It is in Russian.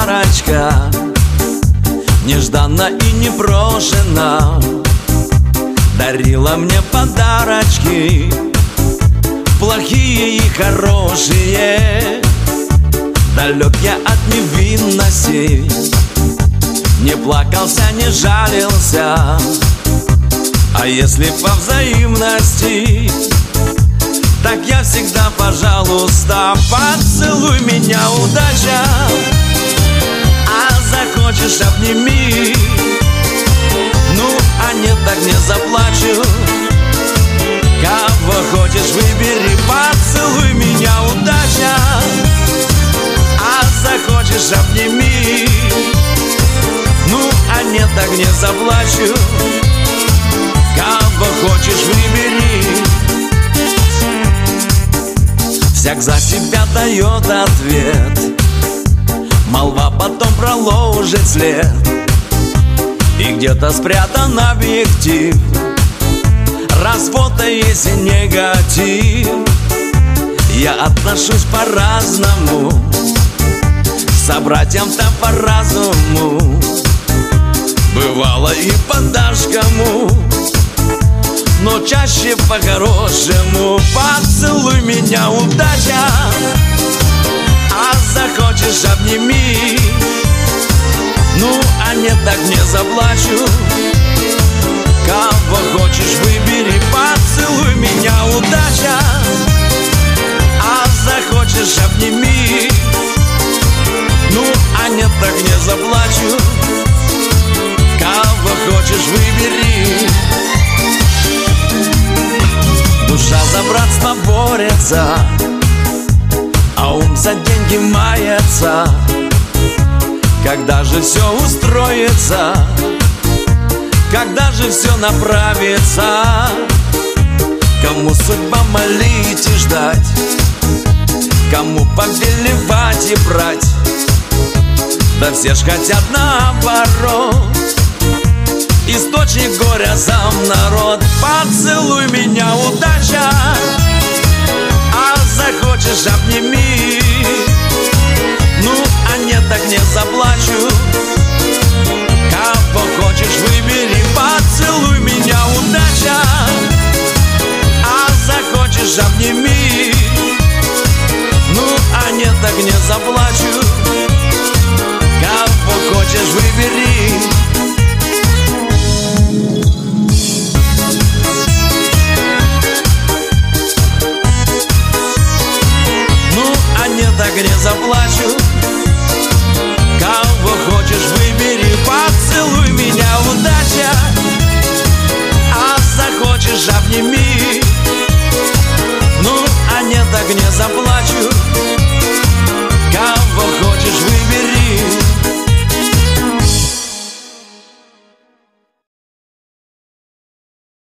подарочка, нежданно и непрошено дарила мне подарочки, плохие и хорошие. Далек я от невинности, не плакался, не жалился. А если по взаимности, так я всегда, пожалуйста, поцелуй меня, удача. А захочешь, обними. Ну, а нет, так не заплачу. Кого хочешь, выбери, поцелуй меня, удача. А захочешь, обними. Ну, а нет, так не заплачу. Кого хочешь, выбери. Всяк за себя дает ответ, молва потом проложит след, и где-то спрятан объектив. Развод, есть и негатив. Я отношусь по-разному, к собратьям-то по-разному. Бывало и подашь кому, но чаще по-хорошему. Поцелуй меня, удача. А захочешь, обними. Ну, а нет, так не заплачу. Кого хочешь, выбери, поцелуй меня, удача. А захочешь, обними. Ну, а нет, так не заплачу. Кого хочешь, выбери. Душа за братство борется, а ум за деньги мается. Когда же все устроится, когда же все направится? Кому судьба молить и ждать, кому повелевать и брать? Да все ж хотят наоборот, источник горя сам народ. Поцелуй меня, удача. А захочешь, обними. Ну, а нет, так не заплачу. Кого хочешь, выбери, поцелуй меня, удача. А захочешь, обними. Ну, а нет, так не заплачу. Кого хочешь, выбери. Так не заплачу. Кого хочешь, выбери, поцелуй меня, удача. А захочешь, обними. Ну, а нет, так не заплачу.